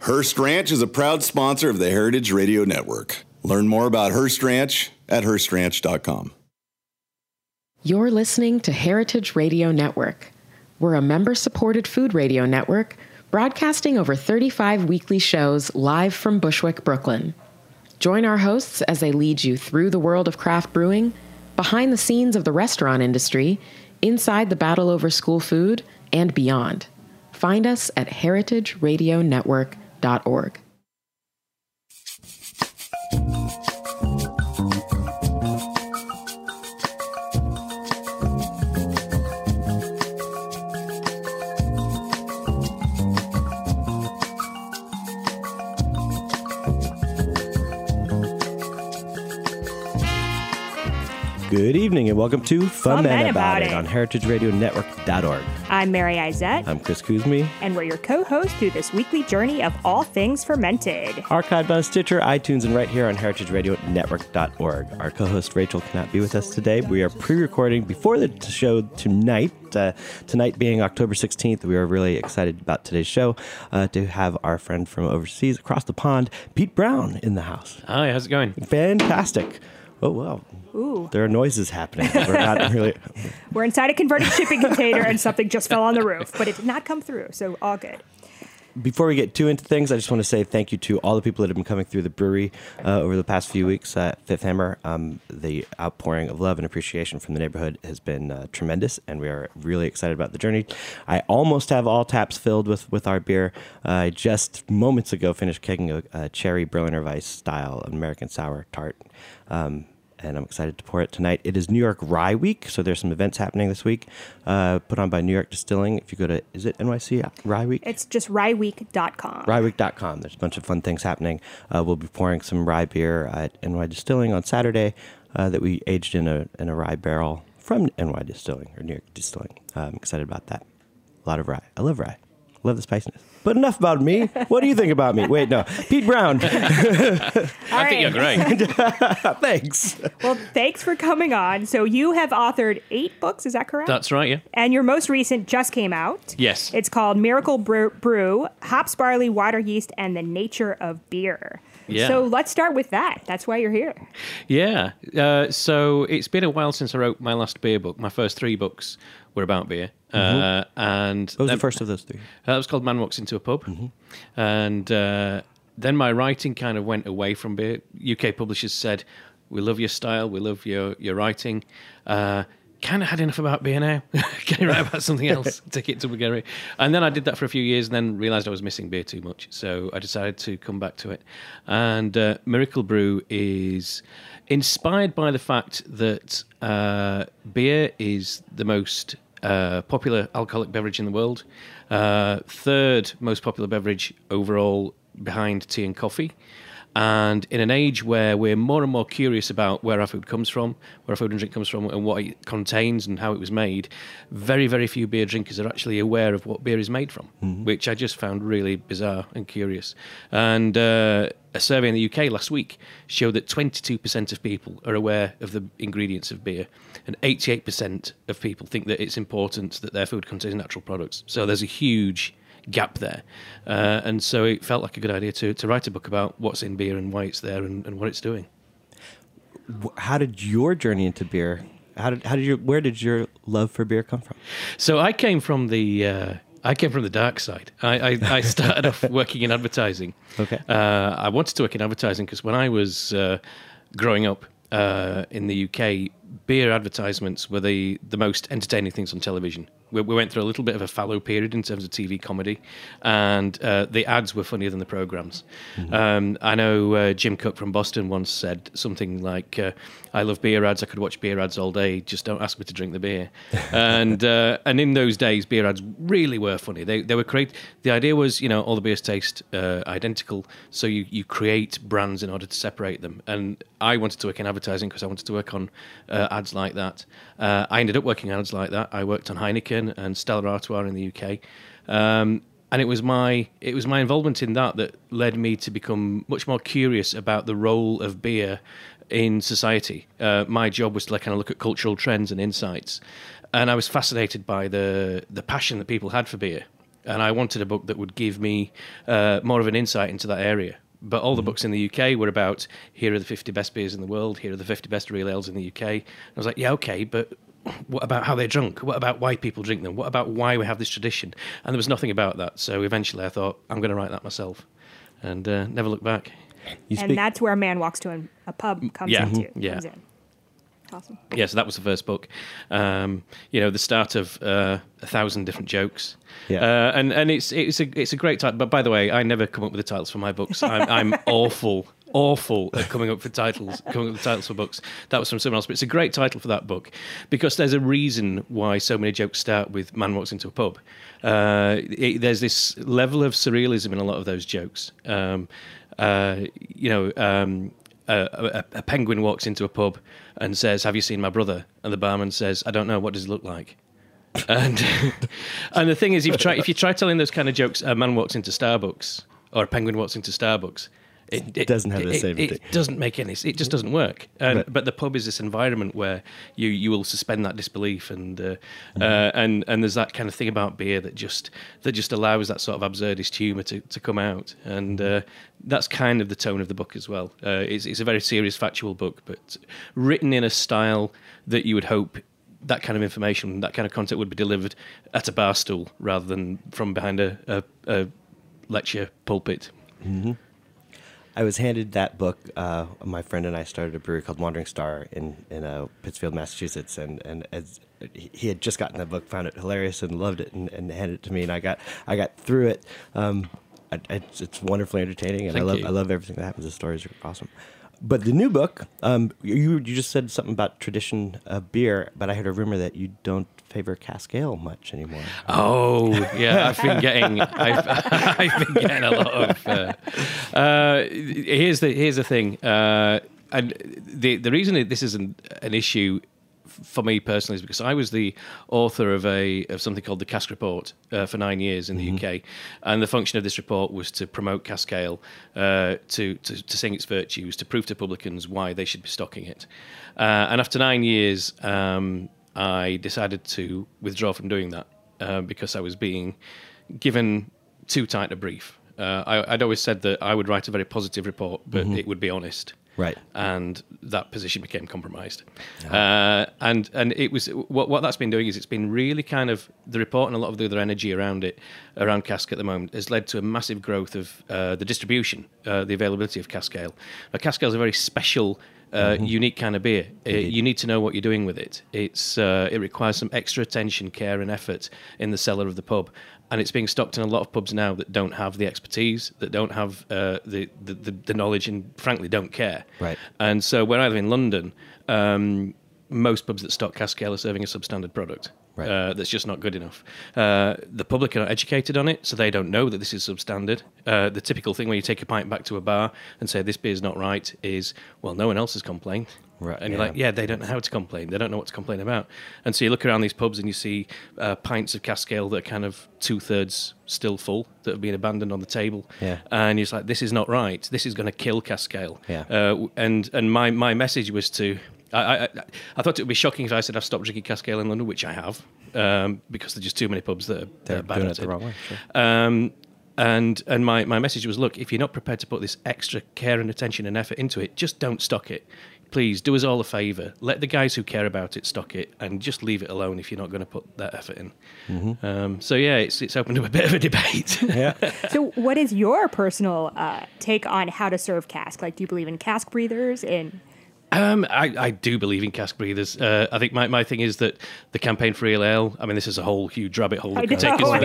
Hearst Ranch is a proud sponsor of the Heritage Radio Network. Learn more about Hearst Ranch at HearstRanch.com. You're listening to Heritage Radio Network. We're a member-supported food radio network broadcasting over 35 weekly shows live from Bushwick, Brooklyn. Join our hosts as they lead you through the world of craft brewing, behind the scenes of the restaurant industry, inside the battle over school food, and beyond. Find us at heritageradionetwork.org. Good evening and welcome to Fun Men About It on heritageradionetwork.org. I'm Mary Izette. I'm Chris Kuzmi. And we're your co-hosts through this weekly journey of all things fermented. Archived on Stitcher, iTunes, and right here on heritageradionetwork.org. Our co-host Rachel cannot be with us today. We are pre-recording before the show tonight. Tonight being October 16th, we are really excited about today's show to have our friend from overseas across the pond, Pete Brown, in the house. Hi, how's it going? Fantastic. Oh, wow. Ooh. There are noises happening. We're not really... We're inside a converted shipping container and something just fell on the roof, but it did not come through, so all good. Before we get too into things, I just want to say thank you to all the people that have been coming through the brewery over the past few weeks at Fifth Hammer. The outpouring of love and appreciation from the neighborhood has been tremendous, and we are really excited about the journey. I almost have all taps filled with our beer. I just moments ago finished kegging a cherry Berliner Weiss style American sour tart. And I'm excited to pour it tonight. It is New York Rye Week, so there's some events happening this week, put on by New York Distilling. If you go to, is it NYC Rye Week? It's just ryeweek.com. Ryeweek.com. There's a bunch of fun things happening. We'll be pouring some rye beer at NY Distilling on Saturday that we aged in a rye barrel from NY Distilling, or New York Distilling. I'm excited about that. A lot of rye. I love rye. I love the spiciness. But enough about me. What do you think about me? Wait, no. Pete Brown. I think you're great. Thanks. Well, thanks for coming on. So you have authored 8 books, is that correct? That's right, yeah. And your most recent just came out. Yes. It's called Miracle Brew, Hops, Barley, Water, Yeast, and the Nature of Beer. Yeah. So let's start with that. That's why you're here. Yeah. So it's been a while since I wrote my last beer book. My first 3 books were about beer. And what was the first of those 3? That was called Man Walks Into a Pub. And then my writing kind of went away from beer. UK publishers said, we love your style, we love your writing. Kind of had enough about beer now. Can you write about something else? Take it to Bulgaria. And then I did that for a few years and then realised I was missing beer too much. So I decided to come back to it. And Miracle Brew is inspired by the fact that beer is the most popular alcoholic beverage in the world. 3rd most popular beverage overall behind tea and coffee. And in an age where we're more and more curious about where our food comes from, where our food and drink comes from, and what it contains and how it was made, very, very few beer drinkers are actually aware of what beer is made from, which I just found really bizarre and curious. And a survey in the UK last week showed that 22% of people are aware of the ingredients of beer, and 88% of people think that it's important that their food contains natural products. So there's a huge gap there, and so it felt like a good idea to write a book about what's in beer and why it's there and what it's doing. How did your journey into beer? Where did your love for beer come from? So I came from the dark side. I started off working in advertising. Okay. I wanted to work in advertising because when I was growing up in the UK, beer advertisements were the most entertaining things on television. We went through a little bit of a fallow period in terms of TV comedy, and the ads were funnier than the programs. I know Jim Cook from Boston once said something like, I love beer ads, I could watch beer ads all day, just don't ask me to drink the beer. And in those days, beer ads really were funny. They were great. The idea was, all the beers taste identical, so you create brands in order to separate them. And I wanted to work in advertising because I wanted to work on ads like that. I ended up working on ads like that. I worked on Heineken and Stella Artois in the UK. And it was my involvement in that led me to become much more curious about the role of beer in society. My job was to kind of look at cultural trends and insights, and I was fascinated by the passion that people had for beer. and I wanted a book that would give me more of an insight into that area. But all the books in the UK were about, here are the 50 best beers in the world, here are the 50 best real ales in the UK. And I was like, yeah, okay, but what about how they're drunk? What about why people drink them? What about why we have this tradition? And there was nothing about that. So eventually I thought, I'm going to write that myself. And never looked back. And that's where A Man Walks to a Pub comes into. Yeah. Comes in. Awesome. Yeah, so that was the first book. The start of 1,000 different jokes. Yeah. And it's a great title. But by the way, I never come up with the titles for my books. I'm awful at coming up with titles for books. That was from someone else. But it's a great title for that book because there's a reason why so many jokes start with "Man walks into a pub." There's this level of surrealism in a lot of those jokes. A penguin walks into a pub and says, "Have you seen my brother?" And the barman says, "I don't know. What does he look like?" And the thing is, if you try telling those kind of jokes, a man walks into Starbucks or a penguin walks into Starbucks, it doesn't have the same thing. It doesn't make any. It just doesn't work. But the pub is this environment where you will suspend that disbelief, and there's that kind of thing about beer that just allows that sort of absurdist humour to come out, and that's kind of the tone of the book as well. It's a very serious, factual book, but written in a style that you would hope that kind of information, that kind of content would be delivered at a bar stool rather than from behind a lecture pulpit. Mm-hmm. I was handed that book. My friend and I started a brewery called Wandering Star in Pittsfield, Massachusetts, and as he had just gotten that book, found it hilarious and loved it, and handed it to me, and I got through it. It's wonderfully entertaining, and I love everything that happens. The stories are awesome. But the new book, you just said something about tradition of beer, but I heard a rumor that you don't favor cask ale much anymore. Oh, yeah, I've been getting a lot of. Here's the thing, and the reason this is an issue for me personally is because I was the author of something called the Cask Report for 9 years in the UK, and the function of this report was to promote cask ale, to sing its virtues, to prove to publicans why they should be stocking it. And after 9 years, I decided to withdraw from doing that because I was being given too tight a brief. I'd always said that I would write a very positive report, but it would be honest. Right. And that position became compromised. And it was what that's been doing is it's been really kind of the report and a lot of the other energy around cask at the moment has led to a massive growth of the distribution, the availability of cask ale. Now, cask ale is a very special, unique kind of beer. You need to know what you're doing with it. It requires some extra attention, care, and effort in the cellar of the pub. And it's being stocked in a lot of pubs now that don't have the expertise, that don't have the knowledge, and frankly don't care. Right. And so where I live in London, most pubs that stock cask ale are serving a substandard product. Right. That's just not good enough. The public are not educated on it, so they don't know that this is substandard. The typical thing when you take a pint back to a bar and say this beer's not right is, well, no one else has complained. Right, and you're like, yeah, they don't know how to complain. They don't know what to complain about. And so you look around these pubs and you see pints of cask ale that are kind of 2/3 still full, that have been abandoned on the table. Yeah. And you're like, this is not right. This is going to kill cask ale. Yeah. And my message was to... I thought it would be shocking if I said I've stopped drinking cask ale in London, which I have, because there's just too many pubs that are bad doing at it the wrong way. Sure. And my message was, look, if you're not prepared to put this extra care and attention and effort into it, just don't stock it. Please do us all a favour. Let the guys who care about it stock it, and just leave it alone if you're not going to put that effort in. Mm-hmm. So yeah, it's opened up a bit of a debate. Yeah. So what is your personal take on how to serve cask? Like, do you believe in cask breathers? I do believe in cask breathers. I think my thing is that the campaign for real ale, I mean, this is a whole huge rabbit hole. We'll do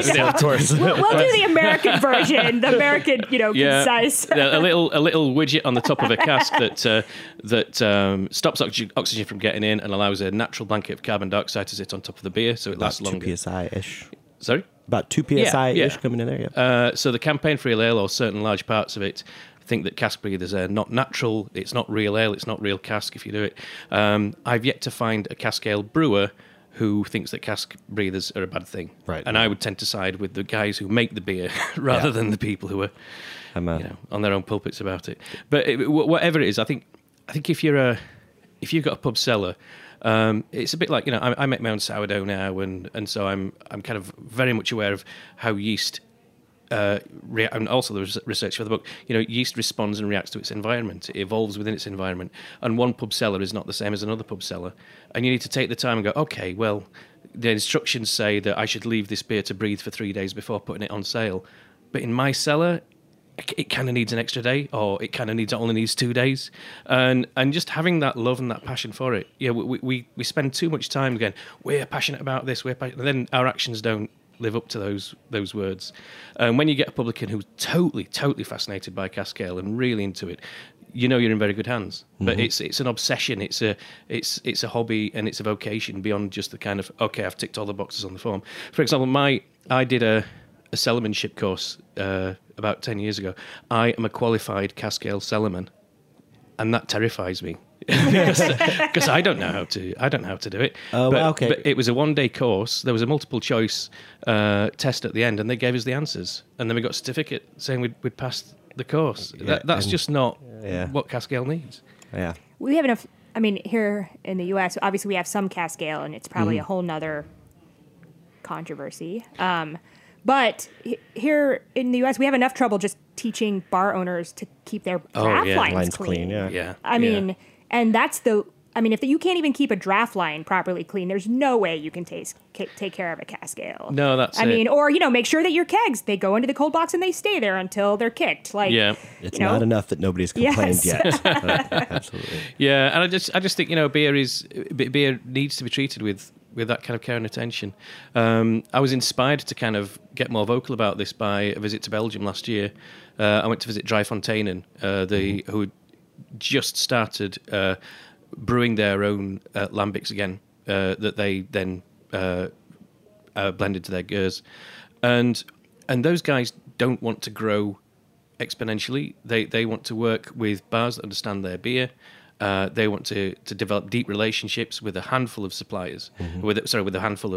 the American version, the American, concise. a little widget on the top of a cask that stops oxygen from getting in and allows a natural blanket of carbon dioxide to sit on top of the beer, so it lasts longer. 2 psi-ish. Sorry? About 2 psi-ish coming in there, yeah. So the campaign for real ale, or certain large parts of it, think that cask breathers are not natural, it's not real ale, it's not real cask if you do it. I've yet to find a cask ale brewer who thinks that cask breathers are a bad thing. Right. And I would tend to side with the guys who make the beer rather than the people who are on their own pulpits about it. But whatever it is, I think if you're if you've got a pub cellar, it's a bit like, I make my own sourdough now, and so I'm kind of very much aware of how yeast. And also the research for the book, yeast responds and reacts to its environment. It evolves within its environment. And one pub cellar is not the same as another pub cellar. And you need to take the time and go, okay, well, the instructions say that I should leave this beer to breathe for 3 days before putting it on sale. But in my cellar, it kind of needs an extra day, or it kind of only needs 2 days. And just having that love and that passion for it. We spend too much time going, we're passionate about this, and then our actions don't live up to those words. And when you get a publican who's totally fascinated by cask ale and really into it, you're in very good hands. But it's an obsession. It's a hobby, and it's a vocation beyond just the kind of, okay, I've ticked all the boxes on the form. For example, I did a cellarmanship course about 10 years ago. I am a qualified cask ale cellarman, and that terrifies me. Because I don't know how to do it. Okay. But it was a 1-day course. There was a multiple choice test at the end, and they gave us the answers, and then we got a certificate saying we'd passed the course. That's just not what cask ale needs. Yeah, We have enough. I mean, here in the U.S., obviously we have some cask ale, and it's probably a whole nother controversy. But here in the U.S., we have enough trouble just teaching bar owners to keep their draft lines clean. Yeah. I mean, and that's if you can't even keep a draft line properly clean, there's no way you can take care of a cask ale. No, that's it. I mean, or, make sure that your kegs, they go into the cold box and they stay there until they're kicked. It's not enough that nobody's complained yet. Absolutely. Yeah, and I just think, beer needs to be treated with that kind of care and attention. I was inspired to kind of get more vocal about this by a visit to Belgium last year. I went to visit Dryfonteinen, who had just started brewing their own lambics again, that they then blended to their Gers. And those guys don't want to grow exponentially. They want to work with bars that understand their beer. They want to develop deep relationships with a handful of suppliers, with a handful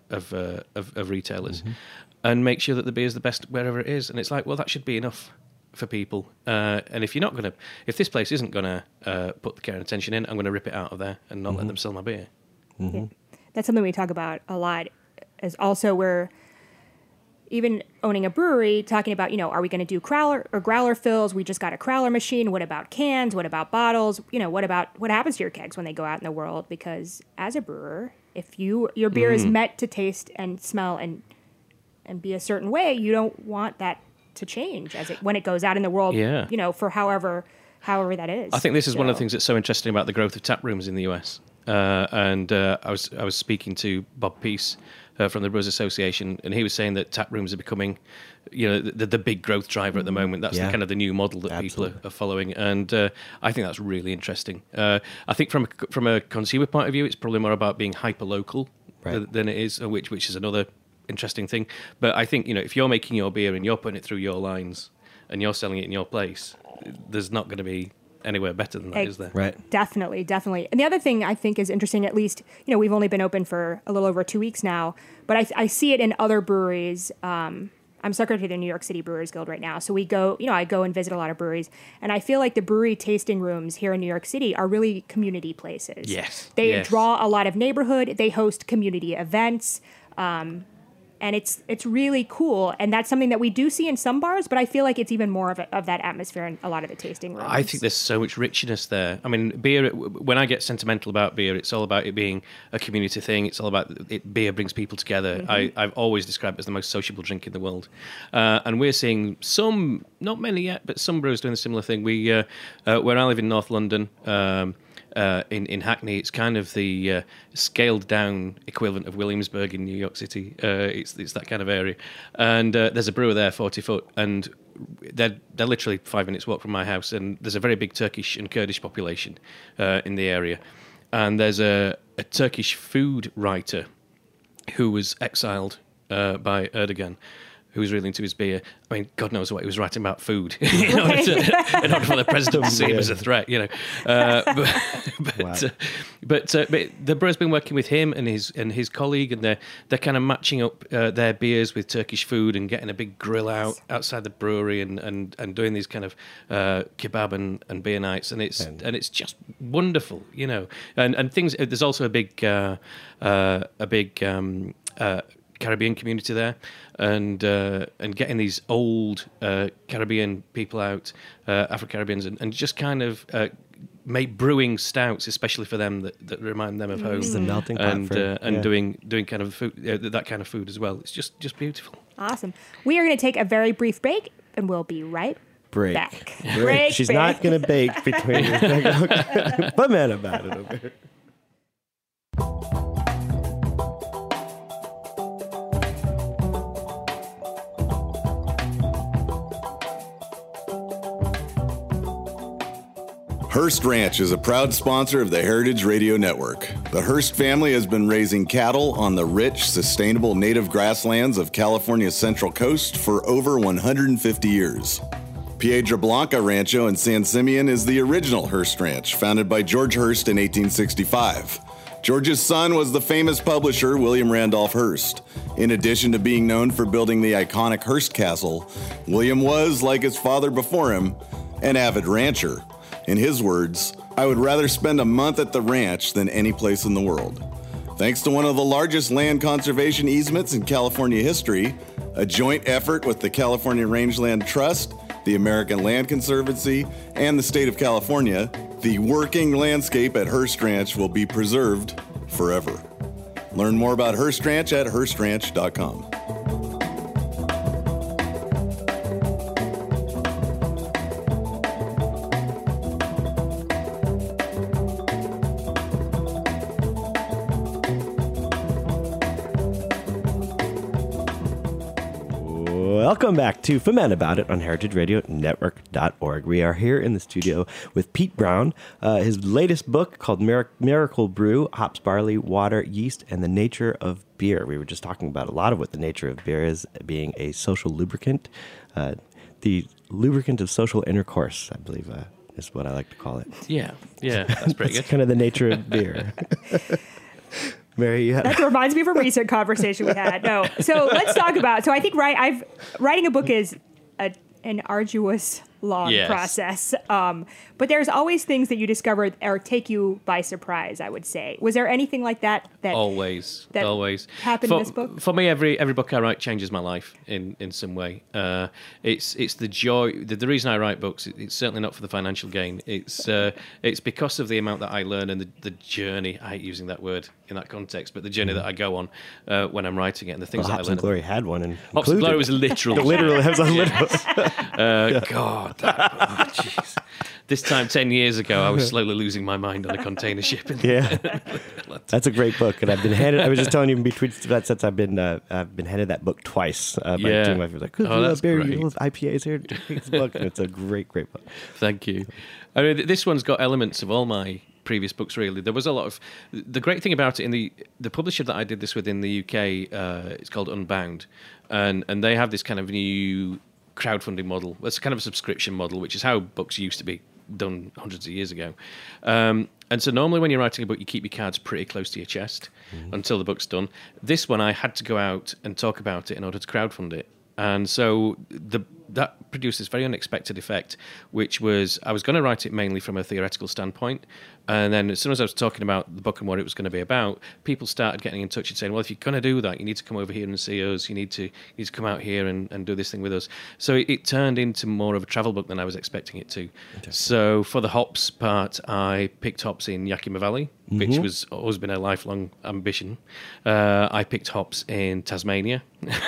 of retailers, and make sure that the beer is the best wherever it is. And it's like, well, that should be enough for people. And if this place isn't gonna put the care and attention in, I'm gonna rip it out of there and not let them sell my beer. Yeah. That's something we talk about a lot. Is also we're even owning a brewery, talking about, are we going to do crowler or growler fills? We just got a crowler machine. What about cans? What about bottles? What happens to your kegs when they go out in the world? Because as a brewer, if your beer is meant to taste and smell and be a certain way, you don't want that to change when it goes out in the world. Yeah. For however that is. I think this is one of the things that's so interesting about the growth of tap rooms in the US. I was speaking to Bob Peace from the Brewers Association, and he was saying that tap rooms are becoming, the big growth driver at the moment. That's the kind of the new model that people are following, and I think that's really interesting. I think from a consumer point of view, it's probably more about being hyper local than it is, which is another interesting thing. But I think if you're making your beer and you're putting it through your lines and you're selling it in your place, there's not going to be anywhere better than that, is there? Right. Definitely. And the other thing I think is interesting, at least, we've only been open for a little over 2 weeks now, but I see it in other breweries. I'm secretary of the New York City Brewers Guild right now. So we go, I go and visit a lot of breweries, and I feel like the brewery tasting rooms here in New York City are really community places. Yes. They draw a lot of neighborhood. They host community events. And it's really cool, and that's something that we do see in some bars, but I feel like it's even more of that atmosphere in a lot of the tasting rooms. I think there's so much richness there. I mean, beer, when I get sentimental about beer, it's all about it being a community thing. It's all about beer brings people together. I've always described it as the most sociable drink in the world. And we're seeing some, not many yet, but some brewers doing a similar thing. Where I live in North London, in Hackney, it's kind of the scaled down equivalent of Williamsburg in New York City. It's that kind of area, and there's a brewer there, 40 foot, and they're literally 5 minutes walk from my house, and there's a very big Turkish and Kurdish population in the area, and there's a Turkish food writer who was exiled by Erdogan, who was really into his beer. I mean, God knows what he was writing about food in order for the president to see him as a threat, you know. But the brewer's been working with him and his colleague, and they're kind of matching up their beers with Turkish food and getting a big grill outside the brewery and doing these kind of kebab and beer nights, and it's just wonderful, you know. And things. There's also a big Caribbean community there, and getting these old Caribbean people out, Afro-Caribbeans, and just kind of make brewing stouts, especially for them that remind them of home. It's the melting pot doing kind of food, that kind of food as well. It's just beautiful. Awesome. We are going to take a very brief break, and we'll be right back. Break. She's not going to bake between. But man, about it over here. Hearst Ranch is a proud sponsor of the Heritage Radio Network. The Hearst family has been raising cattle on the rich, sustainable native grasslands of California's Central Coast for over 150 years. Piedra Blanca Rancho in San Simeon is the original Hearst Ranch, founded by George Hearst in 1865. George's son was the famous publisher William Randolph Hearst. In addition to being known for building the iconic Hearst Castle, William was, like his father before him, an avid rancher. In his words, "I would rather spend a month at the ranch than any place in the world." Thanks to one of the largest land conservation easements in California history, a joint effort with the California Rangeland Trust, the American Land Conservancy, and the state of California, the working landscape at Hearst Ranch will be preserved forever. Learn more about Hearst Ranch at HearstRanch.com. Welcome back to Foment About It on heritageradionetwork.org. We are here in the studio with Pete Brown. His latest book called Miracle Brew, Hops, Barley, Water, Yeast, and the Nature of Beer. We were just talking about a lot of what the nature of beer is, being a social lubricant. The lubricant of social intercourse, I believe, is what I like to call it. Yeah, that's pretty good. Kind of the nature of beer. Mary, that reminds me of a recent conversation we had. No, so let's talk about. So I think writing a book is an arduous, long process. But there's always things that you discover or take you by surprise, I would say. Was there anything like that? Always happened in this book? For me, every book I write changes my life in some way. It's the joy. The reason I write books, it's certainly not for the financial gain. It's because of the amount that I learn and the journey. I hate using that word in that context, but the journey that I go on when I'm writing it and the things that I learn. Hops and Glory had one. And Hops and Glory was literal. Literally, it was a literal. God, jeez. This time 10 years ago, I was slowly losing my mind on a container ship. That's a great book, and I've been handed. I was just telling you in between that since I've been handed that book twice. By two of my friends, like, that's great. You love IPAs here. Take this book, and it's a great book. Thank you. I mean, this one's got elements of all my previous books. Really, there was a lot of the great thing about it in the publisher that I did this with in the UK. It's called Unbound, and they have this kind of new crowdfunding model. It's kind of a subscription model, which is how books used to be done hundreds of years ago. And so normally when you're writing a book, you keep your cards pretty close to your chest until the book's done. This one, I had to go out and talk about it in order to crowdfund it. And so that produced this very unexpected effect, which was I was going to write it mainly from a theoretical standpoint. And then as soon as I was talking about the book and what it was going to be about, people started getting in touch and saying, well, if you're going to do that, you need to come over here and see us. You need to come out here and do this thing with us. So it turned into more of a travel book than I was expecting it to. So for the hops part, I picked hops in Yakima Valley, which was always been a lifelong ambition. I picked hops in Tasmania,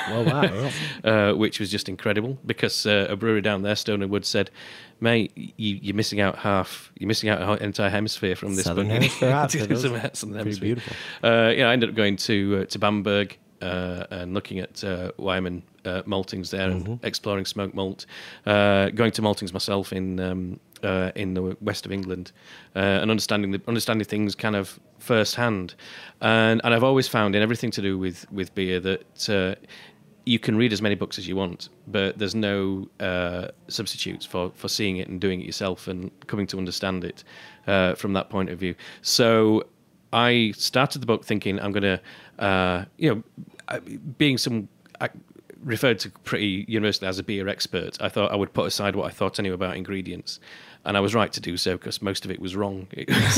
which was just incredible because a brewery down there, Stone & Wood, said, mate, you're missing out an entire hemisphere from this Southern book. Hemisphere hops. Southern Pretty Hemisphere. beautiful. I ended up going to Bamberg and looking at Wyman maltings there and exploring smoked malt. Going to maltings myself in the west of England and understanding things kind of firsthand. And I've always found in everything to do with beer that you can read as many books as you want, but there's no substitutes for seeing it and doing it yourself and coming to understand it from that point of view. So I started the book thinking I'm going to, being referred to pretty universally as a beer expert, I thought I would put aside what I thought I knew about ingredients. And I was right to do so because most of it was wrong. It was,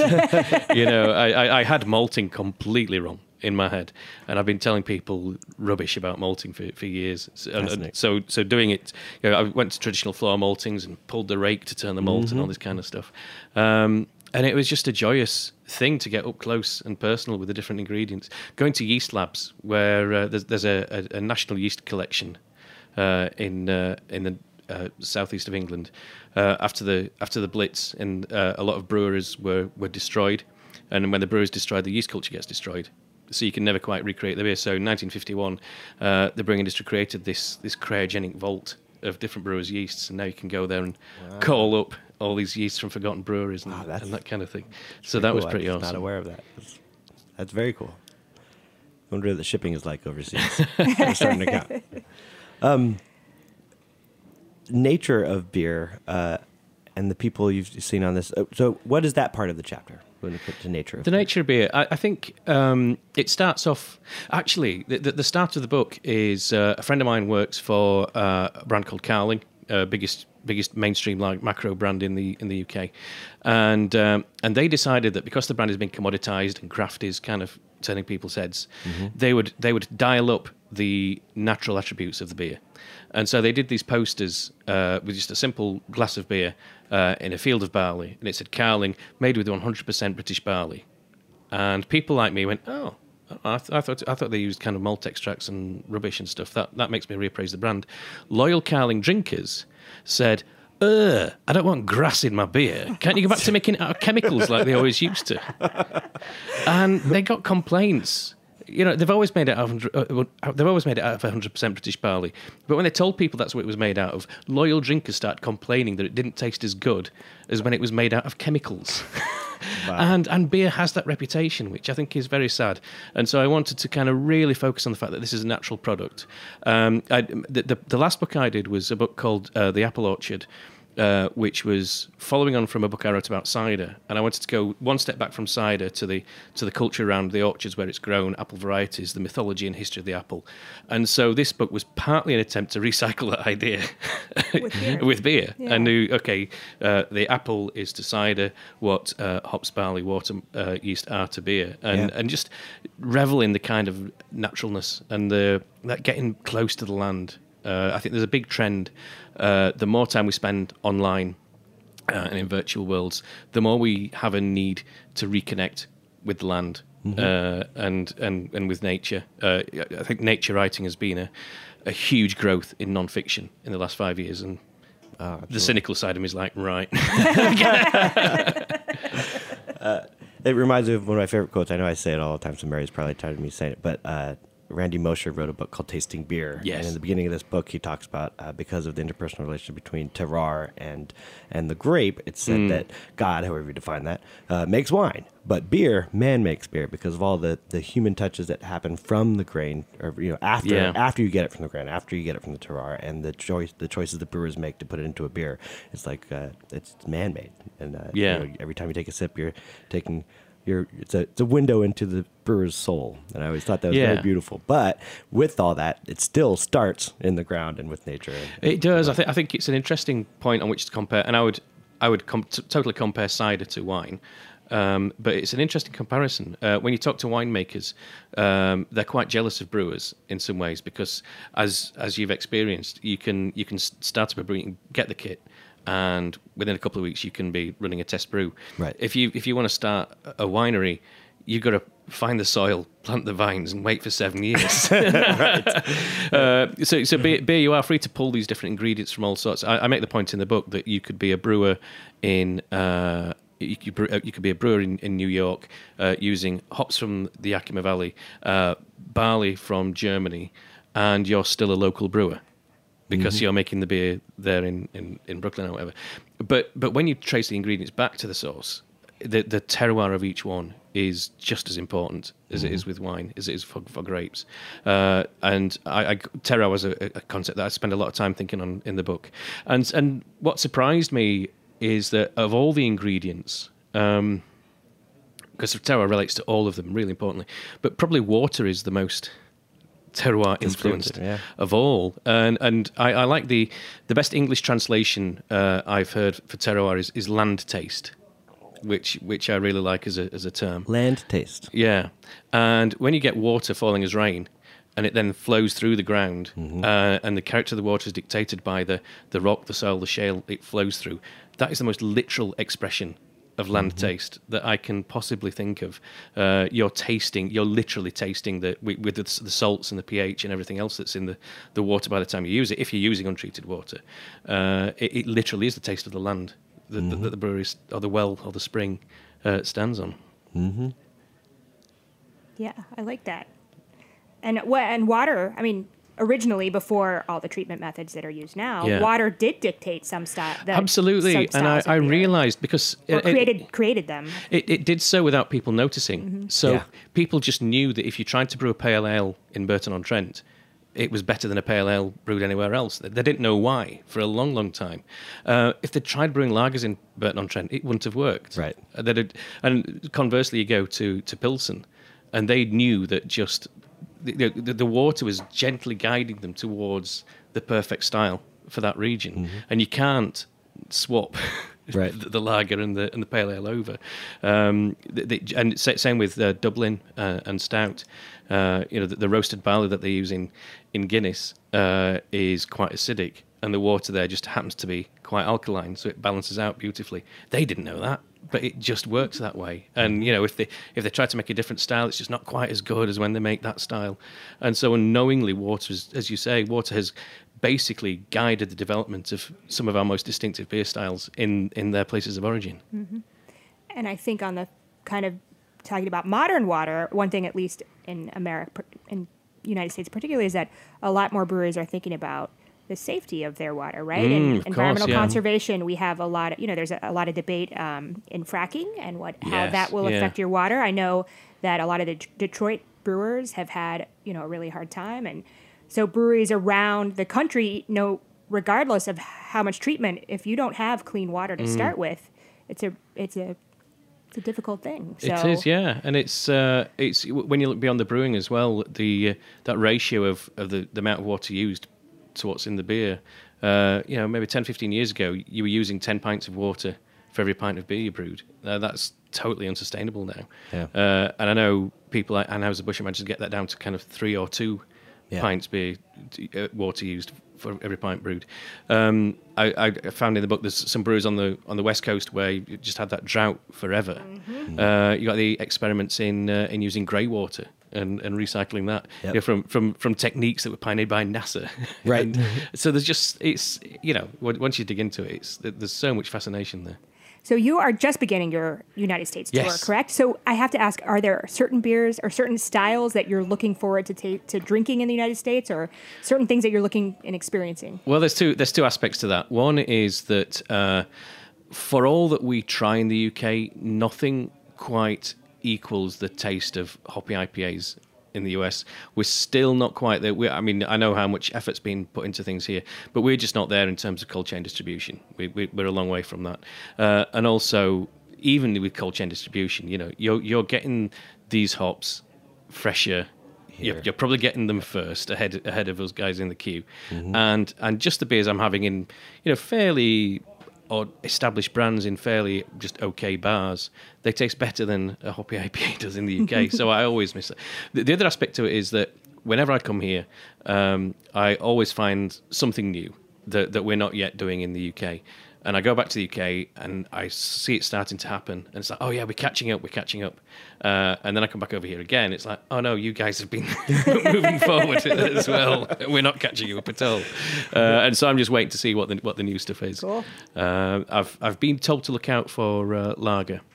I had malting completely wrong in my head, and I've been telling people rubbish about malting for years. So doing it, I went to traditional flour maltings and pulled the rake to turn the malt and all this kind of stuff. And it was just a joyous thing to get up close and personal with the different ingredients. Going to yeast labs where there's a national yeast collection in the southeast of England after the Blitz, and a lot of breweries were destroyed, and when the breweries destroyed, the yeast culture gets destroyed, so you can never quite recreate the beer. So in 1951 the brewing industry created this cryogenic vault of different brewers' yeasts, and now you can go there and call up all these yeasts from forgotten breweries and that kind of thing. So that was pretty awesome. I'm not aware of that. That's very cool. I wonder what the shipping is like overseas. I'm starting to count. Nature of beer and the people you've seen on this. So what is that part of the chapter when you put to nature of the beer? nature of beer? I think it starts off... Actually, the start of the book is a friend of mine works for a brand called Carling, biggest mainstream like macro brand in the UK, and they decided that because the brand has been commoditized and craft is kind of turning people's heads, they would dial up the natural attributes of the beer. And so they did these posters with just a simple glass of beer in a field of barley, and it said Carling, made with 100% British barley. And people like me went, oh, I thought they used kind of malt extracts and rubbish and stuff. That makes me reappraise the brand. Loyal Carling drinkers said, I don't want grass in my beer. Can't you go back to making it out of chemicals like they always used to? And they got complaints. They've always made it out of 100% British barley. But when they told people that's what it was made out of, loyal drinkers started complaining that it didn't taste as good as when it was made out of chemicals. Wow. And beer has that reputation, which I think is very sad. And so I wanted to kind of really focus on the fact that this is a natural product. The last book I did was a book called The Apple Orchard, which was following on from a book I wrote about cider, and I wanted to go one step back from cider to the culture around the orchards where it's grown, apple varieties, the mythology and history of the apple. And so this book was partly an attempt to recycle that idea with beer. Yeah. I knew, the apple is to cider what hops, barley, water, yeast are to beer, and just revel in the kind of naturalness and that getting close to the land. I think there's a big trend. The more time we spend online and in virtual worlds, the more we have a need to reconnect with the land and with nature. I think nature writing has been a huge growth in non-fiction in the last 5 years, and the cynical side of me is like, right. It reminds me of one of my favorite quotes. I know I say it all the time, so Mary's probably tired of me saying it, but Randy Mosher wrote a book called Tasting Beer. Yes. And in the beginning of this book, he talks about because of the interpersonal relationship between terroir and the grape, it's said that God, however you define that, makes wine. But beer, man makes beer because of all the human touches that happen from the grain, or after you get it from the grain, after you get it from the terroir, and the choices the brewers make to put it into a beer. It's like it's man-made, and every time you take a sip, you're taking. It's a window into the brewer's soul, and I always thought that was very beautiful. But with all that, it still starts in the ground and with nature. It does. I think it's an interesting point on which to compare, and I would totally compare cider to wine. But it's an interesting comparison. When you talk to winemakers, they're quite jealous of brewers in some ways because, as you've experienced, you can start up a brewery, get the kit, and within a couple of weeks you can be running a test brew. Right. If you want to start a winery, you've got to find the soil, plant the vines, and wait for 7 years. So beer, you are free to pull these different ingredients from all sorts. I make the point in the book that you could be a brewer in. You could be a brewer in New York using hops from the Yakima Valley, barley from Germany, and you're still a local brewer because you're making the beer there in Brooklyn or whatever. But when you trace the ingredients back to the source, the terroir of each one is just as important as it is with wine, as it is for grapes. And terroir was a concept that I spent a lot of time thinking on in the book. And what surprised me is that of all the ingredients, because terroir relates to all of them, really importantly, but probably water is the most terroir influenced of all. And I like the best English translation I've heard for terroir is land taste, which I really like as a term. Land taste. Yeah. And when you get water falling as rain, and it then flows through the ground, and the character of the water is dictated by the rock, the soil, the shale it flows through, that is the most literal expression of land taste that I can possibly think of. You're literally tasting with the salts and the pH and everything else that's in the water by the time you use it. If you're using untreated water, it literally is the taste of the land that the brewery or the well or the spring stands on. Mm-hmm. Yeah, I like that. And water, I mean, originally, before all the treatment methods that are used now, water did dictate some style. Absolutely, and I realized because created them. It did so without people noticing. So people just knew that if you tried to brew a pale ale in Burton-on-Trent, it was better than a pale ale brewed anywhere else. They didn't know why for a long, long time. If they tried brewing lagers in Burton-on-Trent, it wouldn't have worked. Right. And conversely, you go to Pilsen, and they knew that just the water was gently guiding them towards the perfect style for that region, and you can't swap the lager and the pale ale over. And same with Dublin and stout. The roasted barley that they use in Guinness is quite acidic, and the water there just happens to be quite alkaline, so it balances out beautifully. They didn't know that, but it just works that way. And if they try to make a different style, it's just not quite as good as when they make that style. And so unknowingly, water, as you say, water has basically guided the development of some of our most distinctive beer styles in their places of origin. Mm-hmm. And I think on the kind of talking about modern water, one thing at least in America, in the United States particularly, is that a lot more breweries are thinking about the safety of their water, right? And environmental conservation, we have a lot of, there's a lot of debate in fracking and how that will affect your water. I know that a lot of the Detroit brewers have had, a really hard time. And so breweries around the country, regardless of how much treatment, if you don't have clean water to start with, it's a difficult thing. So. It is, yeah, and it's when you look beyond the brewing as well, that ratio of the amount of water used to what's in the beer. Maybe 10, 15 years ago, you were using 10 pints of water for every pint of beer you brewed. That's totally unsustainable now. Yeah. And I know people like Anheuser-Busch managed to get that down to kind of 3 or 2 pints beer water used for every pint brewed. I found in the book there's some brewers on the West Coast where you just had that drought forever. You got the experiments in using grey water and recycling that from techniques that were pioneered by NASA. Right. So there's just once you dig into it, there's so much fascination there. So you are just beginning your United States tour, correct? So I have to ask, are there certain beers or certain styles that you're looking forward to drinking in the United States, or certain things that you're looking and experiencing? Well, there's two aspects to that. One is that for all that we try in the UK, nothing quite equals the taste of hoppy IPAs in the US. We're still not quite there. I know how much effort's been put into things here, but we're just not there in terms of cold chain distribution. We're a long way from that. And also, even with cold chain distribution, you're getting these hops fresher. You're probably getting them first ahead of those guys in the queue. And just the beers I'm having in fairly or established brands in fairly just okay bars, they taste better than a hoppy IPA does in the UK. So I always miss it. The other aspect to it is that whenever I come here, I always find something new that we're not yet doing in the UK. And I go back to the UK and I see it starting to happen. And it's like, oh yeah, we're catching up. And then I come back over here again. It's like, oh no, you guys have been moving forward as well. We're not catching you up at all. And so I'm just waiting to see what the new stuff is. Cool. I've been told to look out for lager.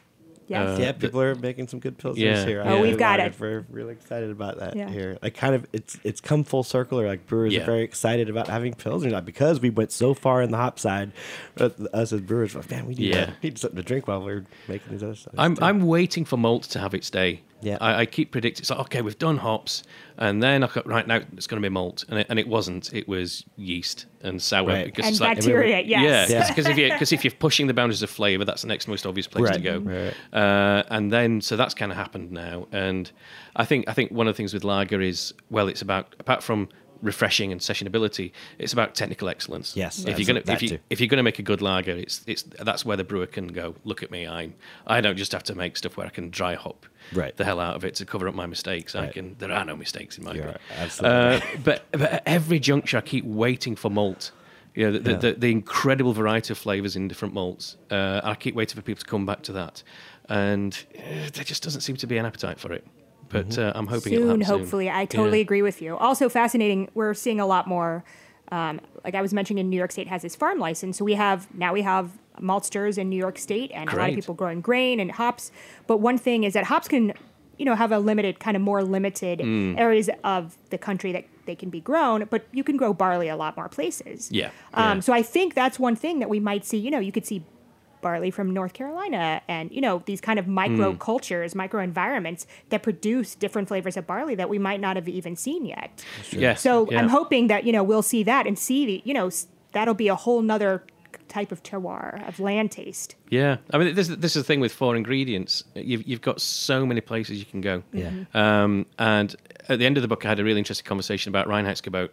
Yes. Yeah, people are making some good pilsners Yeah. here. Oh, we've got it. We're really excited about that Yeah. here. Like, kind of, it's come full circle. Or like brewers Yeah. are very excited about having pilsners now because we went so far in the hop side. Us as brewers, like, man, we need something to drink while we're making these other stuff. I'm waiting for malt to have its day. Yeah. I keep predicting. It's like, okay, we've done hops, and then right now it's going to be malt, and it wasn't. It was yeast and sour Right. because And it's like bacteria, yes. Yeah, because if you're pushing the boundaries of flavour, that's the next most obvious place to Right. go. Right. And then so that's kind of happened now, and I think one of the things with lager is, well, it's about, apart from refreshing and sessionability, it's about technical excellence. Yes, if you're absolutely. if you're gonna make a good lager, it's that's where the brewer can go, look at me, I don't just have to make stuff where I can dry hop Right. the hell out of it to cover up my mistakes. Right. There are no mistakes in my You're brew. absolutely But at every juncture, I keep waiting for malt. You know, the incredible variety of flavors in different malts. I keep waiting for people to come back to that, and there just doesn't seem to be an appetite for it. But I'm hoping it'll Soon, happen hopefully. soon. I totally agree with you. Also fascinating, we're seeing a lot more, like I was mentioning, New York State has this farm license. So we have maltsters in New York State and a lot of Great. people growing grain and hops. But one thing is that hops can, have a more limited areas of the country that they can be grown, but you can grow barley a lot more places. Yeah. So I think that's one thing that we might see, you could see barley from North Carolina and, these kind of micro cultures, micro environments that produce different flavors of barley that we might not have even seen yet. Yes, So yeah. I'm hoping that, we'll see that and see that'll be a whole nother type of terroir of land taste. Yeah, I mean, this is the thing with 4 ingredients. You've got so many places you can go. Yeah. And at the end of the book, I had a really interesting conversation about Reinheitsgebot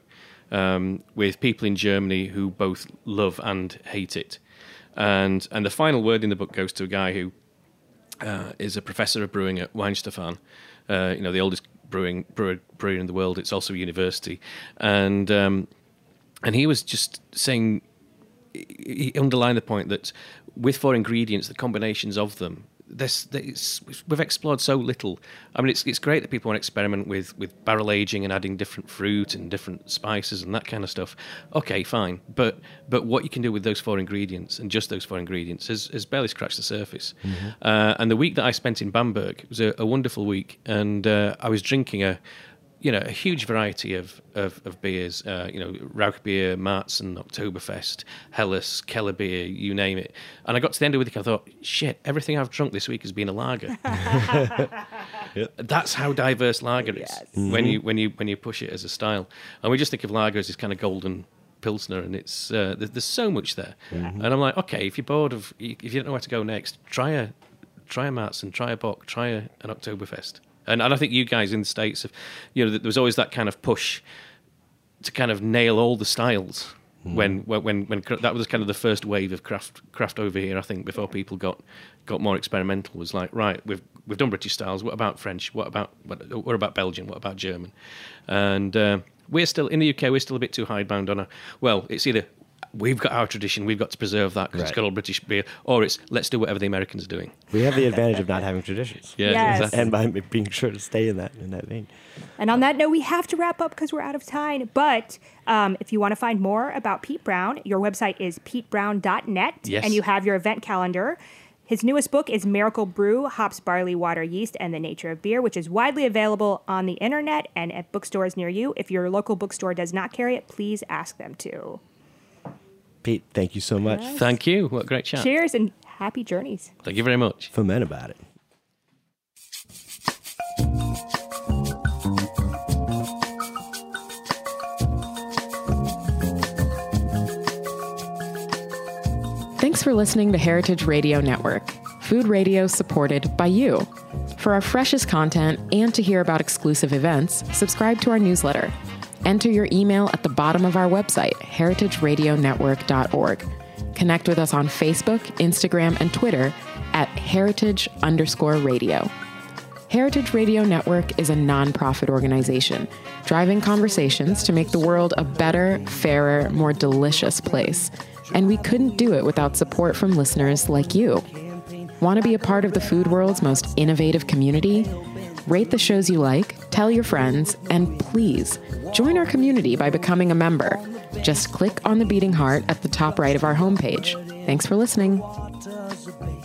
with people in Germany who both love and hate it. And the final word in the book goes to a guy who is a professor of brewing at Weinstefan, the oldest brewery in the world. It's also a university, and he was just saying, he underlined the point that with 4 ingredients, the combinations of them, we've explored so little. I mean, it's great that people want to experiment with barrel aging and adding different fruit and different spices and that kind of stuff. Okay, fine. But what you can do with those 4 ingredients and just those 4 ingredients has barely scratched the surface. Mm-hmm. And the week that I spent in Bamberg was a wonderful week, and I was drinking a huge variety of beers, Rauch beer, Märzen, Oktoberfest, Helles, Keller beer, you name it. And I got to the end of the week, I thought, shit, everything I've drunk this week has been a lager. Yep. That's how diverse lager is when you push it as a style. And we just think of lager as this kind of golden pilsner, and it's there's so much there. Mm-hmm. And I'm like, okay, if you're bored of, if you don't know where to go next, try a Märzen, try a Bock, try an Oktoberfest. And I think you guys in the States have, there was always that kind of push to kind of nail all the styles when that was kind of the first wave of craft over here. I think before people got more experimental, was like, right, we've done British styles. What about French? What about Belgian? What about German? And we're still in the UK. We're still a bit too hidebound on it's either we've got our tradition, we've got to preserve that because it's got all British beer, or it's let's do whatever the Americans are doing. We have the advantage of not having traditions. Yeah, Yes. exactly. And by being sure to stay in that vein. And on that note, we have to wrap up because we're out of time. But if you want to find more about Pete Brown, your website is petebrown.net, Yes. and you have your event calendar. His newest book is Miracle Brew, Hops, Barley, Water, Yeast, and the Nature of Beer, which is widely available on the internet and at bookstores near you. If your local bookstore does not carry it, please ask them to. Pete, thank you so much. Thank you. What a great chat. Cheers and happy journeys. Thank you very much. Foment about it. Thanks for listening to Heritage Radio Network, food radio supported by you. For our freshest content and to hear about exclusive events, subscribe to our newsletter. Enter your email at the bottom of our website, heritageradionetwork.org. Connect with us on Facebook, Instagram, and Twitter at heritage_radio. Heritage Radio Network is a nonprofit organization driving conversations to make the world a better, fairer, more delicious place. And we couldn't do it without support from listeners like you. Want to be a part of the food world's most innovative community? Rate the shows you like, tell your friends, and please join our community by becoming a member. Just click on the beating heart at the top right of our homepage. Thanks for listening.